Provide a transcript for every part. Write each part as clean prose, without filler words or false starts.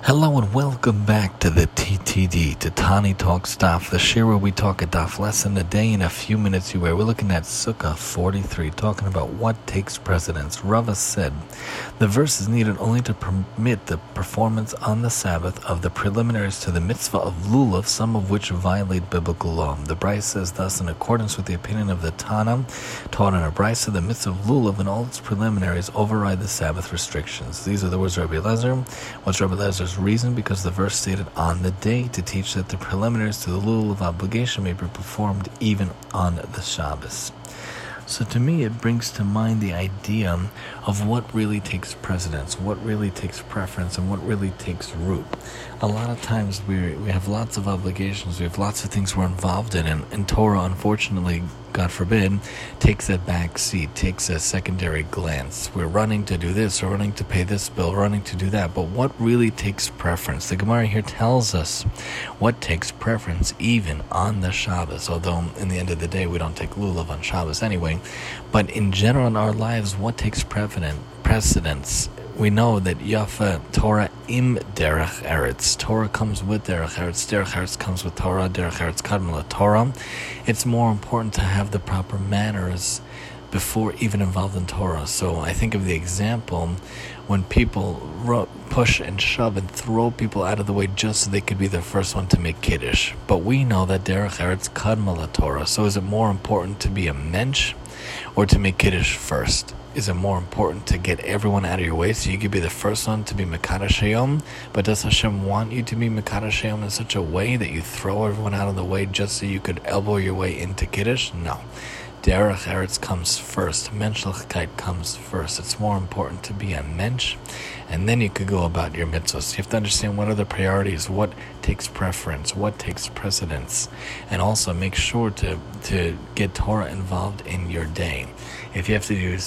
Hello and welcome back to the TTD, to Tani Talks Daf, the share where we talk a daf lesson a day in a few minutes. We're looking at Sukkah 43, talking about what takes precedence. Rava said, the verse is needed only to permit the performance on the Sabbath of the preliminaries to the mitzvah of lulav, some of which violate biblical law. The Brisa says thus, in accordance with the opinion of the Tana, taught in a Brisa, the mitzvah of lulav and all its preliminaries override the Sabbath restrictions. These are the words of Rabbi Elazar. What's Rabbi Elazar's reason? Because the verse stated on the day to teach that the preliminaries to the lulav obligation may be performed even on the Shabbos. So to me, it brings to mind the idea of what really takes precedence, what really takes preference, and what really takes root. A lot of times we have lots of obligations, we have lots of things we're involved in, and Torah, unfortunately, God forbid, takes a back seat, takes a secondary glance. We're running to do this, we're running to pay this bill, running to do that, but what really takes preference? The Gemara here tells us what takes preference even on the Shabbos, although in the end of the day we don't take lulav on Shabbos anyway, but in general in our lives, what takes precedence? We know that Yafa Torah im derech eretz. Torah comes with derech eretz. Derech eretz comes with Torah. Derech eretz kadma Torah. It's more important to have the proper manners before even involved in Torah. So I think of the example when people push and shove and throw people out of the way just so they could be the first one to make Kiddush. But we know that derech eretz kadma Torah. So is it more important to be a mensch or to make Kiddush first? Is it more important to get everyone out of your way so you could be the first one to be Mekadosh Hayom? But does Hashem want you to be Mekadosh Hayom in such a way that you throw everyone out of the way just so you could elbow your way into Kiddush? No. Derech Eretz comes first. Menschlichkeit comes first. It's more important to be a mensch, and then you could go about your mitzvahs. You have to understand what are the priorities, what takes preference, what takes precedence, and also make sure to get Torah involved in your day. If you have to do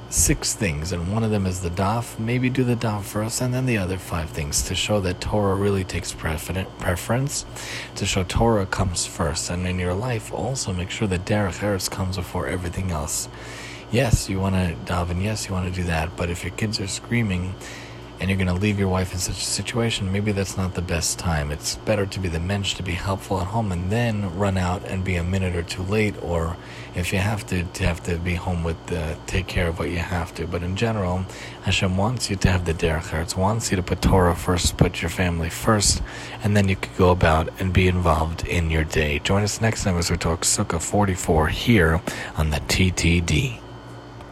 6 things, and one of them is the daf, maybe do the daf first, and then the other 5 things to show that Torah really takes preference, to show Torah comes first. And in your life, also make sure that derech eretz comes before everything else. Yes, you want to daven, yes, you want to do that, but if your kids are screaming and you're going to leave your wife in such a situation, maybe that's not the best time. It's better to be the mensch, to be helpful at home, and then run out and be a minute or two late, or if you have to be home with take care of what you have to. But in general, Hashem wants you to have the derech eretz, wants you to put Torah first, put your family first, and then you could go about and be involved in your day. Join us next time as we talk Sukkah 44 here on the TTD.